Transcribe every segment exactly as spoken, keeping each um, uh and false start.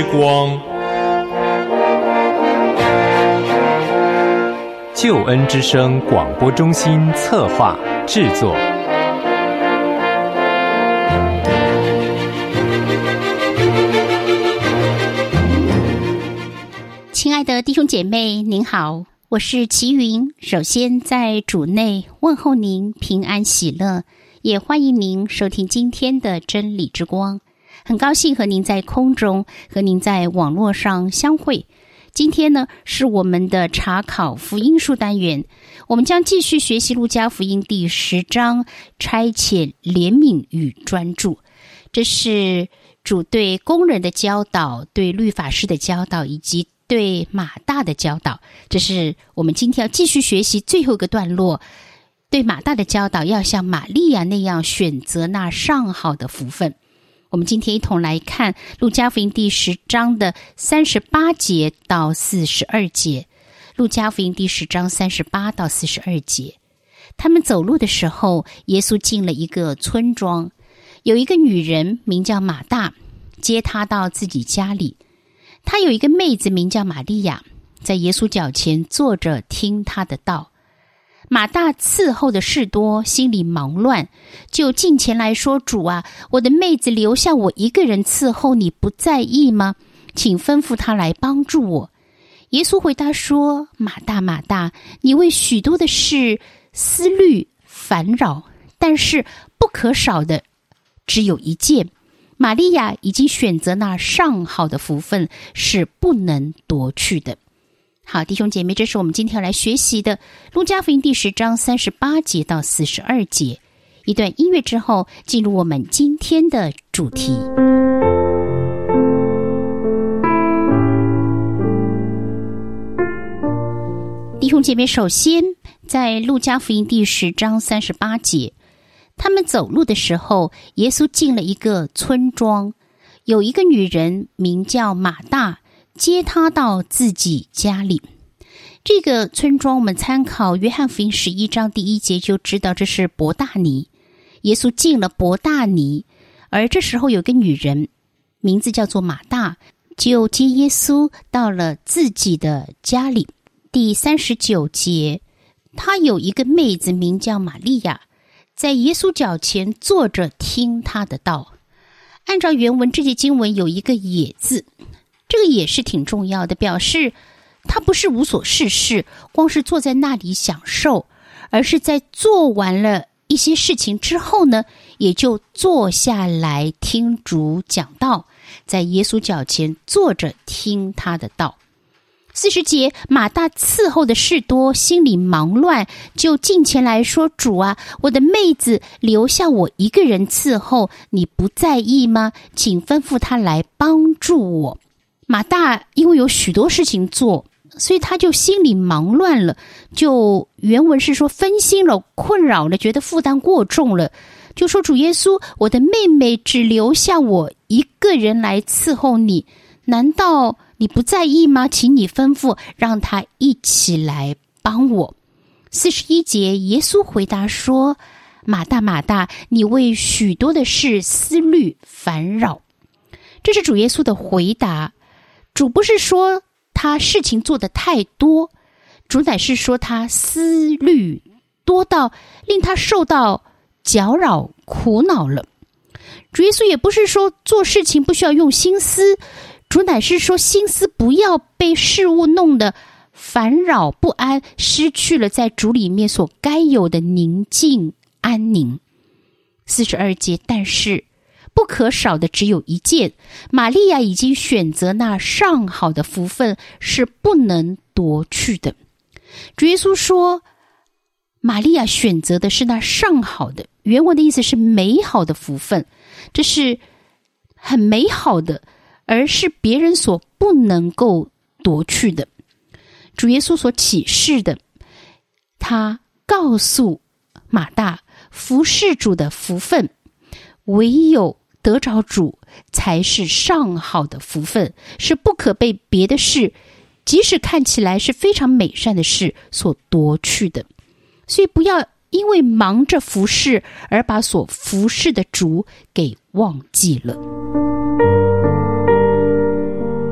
光，救恩之声广播中心策划制作。 亲爱的弟兄姐妹，您好，我是齐云。首先在主内问候您平安喜乐，也欢迎您收听今天的真理之光。很高兴和您在空中，和您在网络上相会。今天呢，是我们的查考福音书单元，我们将继续学习路加福音第十章，差遣怜悯与专注。这是主对工人的教导，对律法师的教导，以及对马大的教导。这是我们今天要继续学习最后一个段落，对马大的教导要像玛利亚那样选择那上好的福分。我们今天一同来看路加福音第十章的三十八节到四十二节。路加福音第十章三十八到四十二节，他们走路的时候，耶稣进了一个村庄，有一个女人名叫马大，接他到自己家里。她有一个妹子名叫玛利亚，在耶稣脚前坐着听他的道。马大伺候的事多，心里忙乱，就近前来说：主啊，我的妹子留下我一个人伺候，你不在意吗？请吩咐她来帮助我。耶稣回答说：马大马大，你为许多的事思虑烦扰，但是不可少的只有一件，玛利亚已经选择那上好的福分，是不能夺去的。好，弟兄姐妹，这是我们今天要来学习的路加福音第十章三十八节到四十二节。一段音乐之后，进入我们今天的主题。弟兄姐妹，首先在路加福音第十章三十八节，他们走路的时候，耶稣进了一个村庄，有一个女人名叫马大，接他到自己家里。这个村庄我们参考约翰福音十一章第一节就知道，这是伯大尼。耶稣进了伯大尼，而这时候有个女人名字叫做马大，就接耶稣到了自己的家里。第三十九节，她有一个妹子名叫玛利亚，在耶稣脚前坐着听他的道。按照原文，这节经文有一个也字，这个也是挺重要的，表示他不是无所事事，光是坐在那里享受，而是在做完了一些事情之后呢，也就坐下来听主讲道，在耶稣脚前坐着听他的道。四十节，马大伺候的事多，心里忙乱，就近前来说：主啊，我的妹子留下我一个人伺候，你不在意吗？请吩咐她来帮助我。马大因为有许多事情做，所以他就心里忙乱了，就原文是说分心了，困扰了，觉得负担过重了，就说：主耶稣，我的妹妹只留下我一个人来伺候你，难道你不在意吗？请你吩咐让她一起来帮我。四十一节，耶稣回答说：马大马大，你为许多的事思虑烦扰。这是主耶稣的回答。主不是说他事情做得太多，主乃是说他思虑多到令他受到搅扰苦恼了。主耶稣也不是说做事情不需要用心思，主乃是说心思不要被事物弄得烦扰不安，失去了在主里面所该有的宁静安宁。四十二节，但是不可少的只有一件，玛利亚已经选择那上好的福分，是不能夺去的。主耶稣说玛利亚选择的是那上好的，原文的意思是美好的福分，这是很美好的，而是别人所不能够夺去的。主耶稣所启示的，他告诉马大服侍主的福分，唯有得着主才是上好的福分，是不可被别的事，即使看起来是非常美善的事所夺去的。所以不要因为忙着服侍而把所服侍的主给忘记了。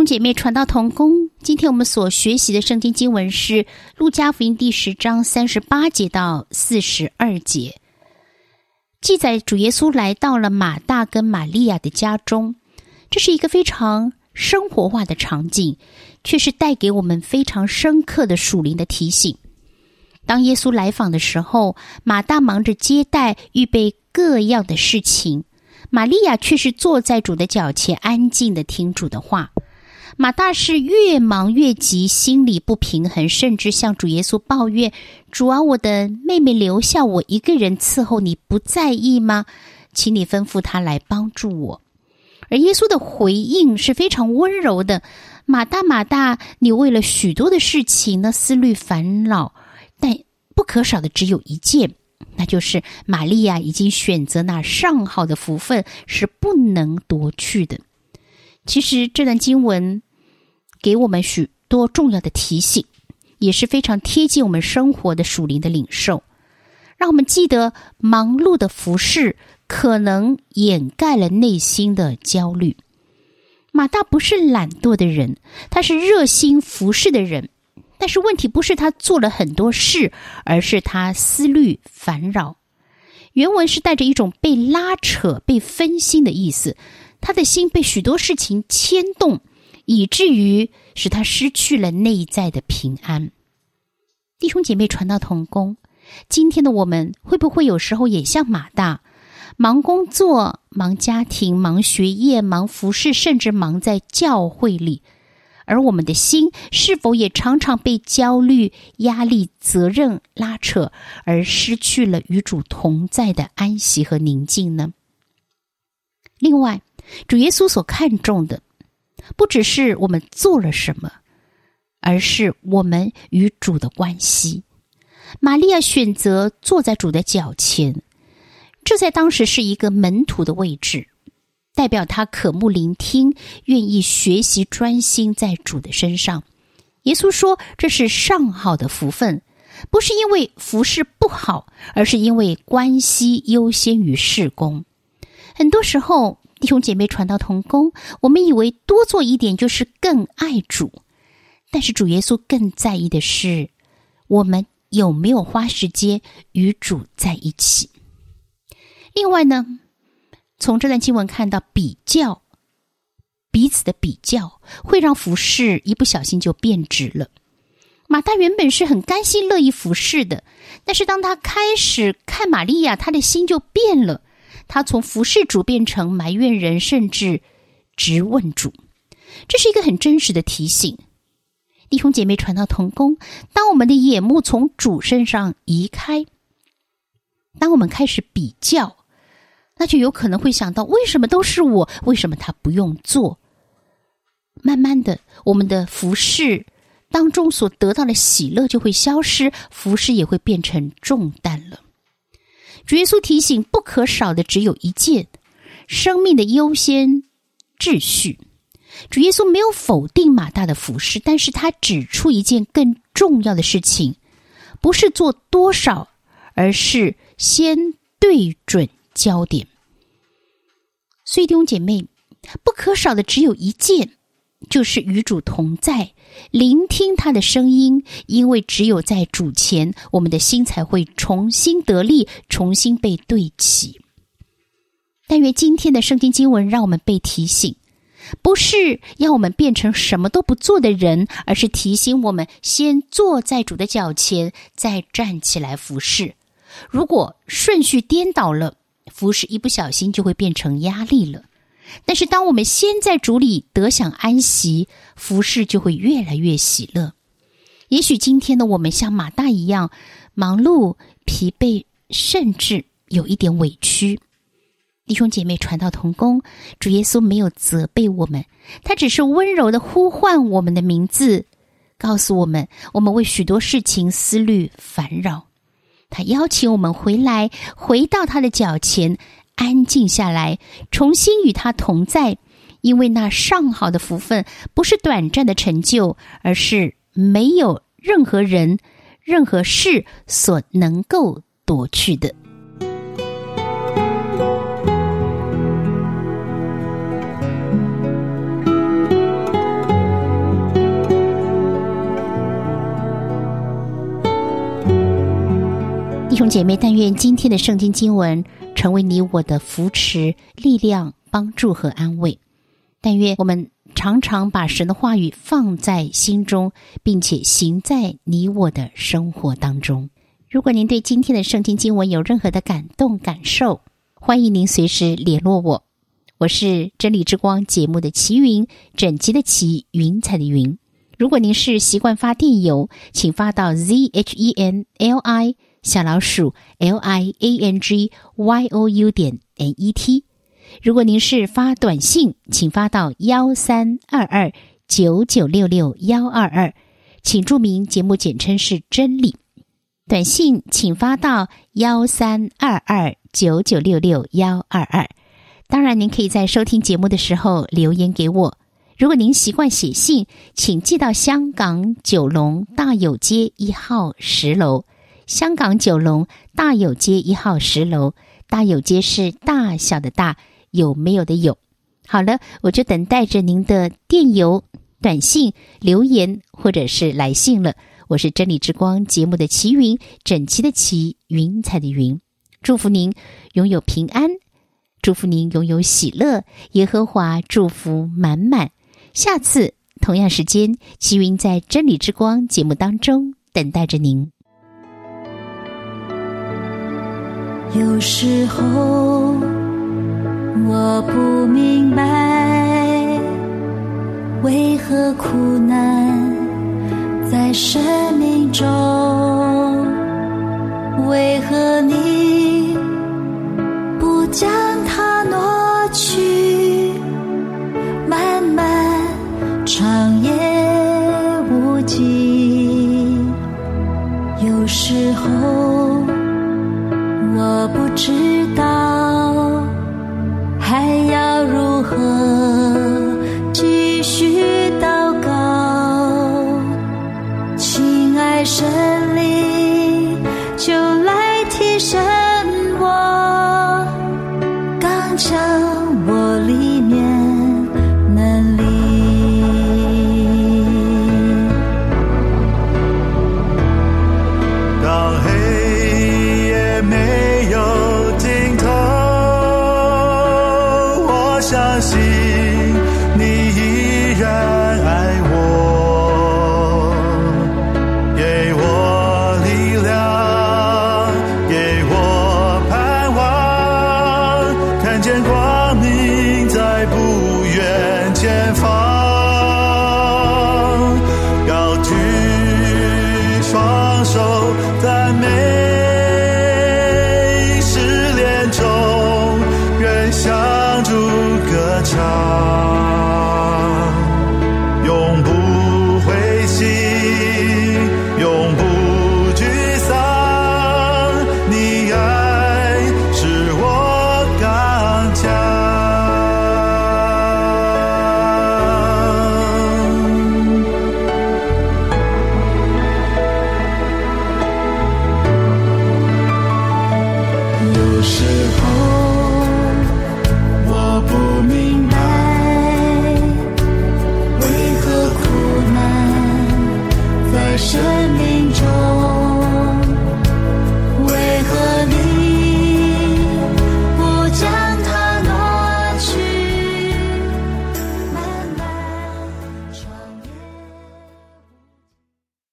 姐妹传道同工，今天我们所学习的圣经经文是路加福音第十章三十八节到四十二节，记载主耶稣来到了马大跟玛利亚的家中。这是一个非常生活化的场景，却是带给我们非常深刻的属灵的提醒。当耶稣来访的时候，马大忙着接待，预备各样的事情，玛利亚却是坐在主的脚前，安静地听主的话。马大是越忙越急，心里不平衡，甚至向主耶稣抱怨：主啊，我的妹妹留下我一个人伺候，你不在意吗？请你吩咐她来帮助我。而耶稣的回应是非常温柔的：马大马大，你为了许多的事情呢思虑烦恼，但不可少的只有一件，那就是玛利亚已经选择那上好的福分，是不能夺去的。其实这段经文给我们许多重要的提醒，也是非常贴近我们生活的属灵的领受，让我们记得忙碌的服事可能掩盖了内心的焦虑。马大不是懒惰的人，他是热心服事的人，但是问题不是他做了很多事，而是他思虑烦扰。原文是带着一种被拉扯、被分心的意思，他的心被许多事情牵动，以至于使他失去了内在的平安。弟兄姐妹传道同工，今天的我们会不会有时候也像马大，忙工作、忙家庭、忙学业、忙服事，甚至忙在教会里？而我们的心是否也常常被焦虑、压力、责任拉扯，而失去了与主同在的安息和宁静呢？另外，主耶稣所看重的不只是我们做了什么，而是我们与主的关系。玛利亚选择坐在主的脚前，这在当时是一个门徒的位置，代表他渴慕聆听，愿意学习，专心在主的身上。耶稣说这是上好的福分，不是因为服事不好，而是因为关系优先于事工。很多时候弟兄姐妹传道同工，我们以为多做一点就是更爱主，但是主耶稣更在意的是我们有没有花时间与主在一起。另外呢，从这段经文看到比较，彼此的比较会让服事一不小心就变质了。马大原本是很甘心乐意服事的，但是当他开始看玛利亚，他的心就变了，他从服侍主变成埋怨人，甚至质问主。这是一个很真实的提醒。弟兄姐妹传道同工，当我们的眼目从主身上移开，当我们开始比较，那就有可能会想到，为什么都是我，为什么他不用做？慢慢的，我们的服侍当中所得到的喜乐就会消失，服侍也会变成重担了。主耶稣提醒，不可少的只有一件，生命的优先秩序。主耶稣没有否定马大的服侍，但是他指出一件更重要的事情，不是做多少，而是先对准焦点。所以弟兄姐妹，不可少的只有一件，就是与主同在，聆听他的声音，因为只有在主前，我们的心才会重新得力，重新被对齐。但愿今天的圣经经文让我们被提醒，不是要我们变成什么都不做的人，而是提醒我们先坐在主的脚前，再站起来服侍。如果顺序颠倒了，服侍一不小心就会变成压力了。但是当我们先在主里得享安息，服侍就会越来越喜乐。也许今天的我们像马大一样忙碌、疲惫，甚至有一点委屈。弟兄姐妹传道同工，主耶稣没有责备我们，他只是温柔地呼唤我们的名字，告诉我们我们为许多事情思虑烦扰。他邀请我们回来，回到他的脚前，安静下来，重新与他同在。因为那上好的福分不是短暂的成就，而是没有任何人、任何事所能够夺去的。 兄姐妹，但愿今天的圣经经文成为你我的扶持、力量、帮助和安慰。但愿我们常常把神的话语放在心中，并且行在你我的生活当中。如果您对今天的圣经经文有任何的感动感受，欢迎您随时联络我。我是真理之光节目的齐云，整集的齐，云彩的云。如果您是习惯发电邮，请发到 z h e n l i 小老鼠 l i a n g y o u 点 n e t。如果您是发短信，请发到一三二二九九六六一二二，请注明节目简称是真理。短信请发到一三二二九九六六一二二。当然，您可以在收听节目的时候留言给我。如果您习惯写信，请寄到香港九龙大有街一号十楼。香港九龙大有街一号十楼，大有街是大小的大，有没有的有。好了，我就等待着您的电邮、短信、留言或者是来信了。我是真理之光节目的齐云，整齐的齐，云彩的云。祝福您拥有平安，祝福您拥有喜乐，耶和华祝福满满。下次同样时间，齐云在真理之光节目当中等待着您。 有时候我不明白，为何苦难在生命中，为何你不将它挪去，漫漫长夜无际。有时候我不知道还要如何继续祷告，亲爱神灵就来提升我，刚强我里面能力。 当黑夜没有尽头，我相信你依然爱我，给我力量，给我盼望，看见光明在不远前方，高举双手赞美，失恋中愿向主歌唱，永不灰心，永不沮丧，你爱使我刚强。有时候我不明白，为何苦难在生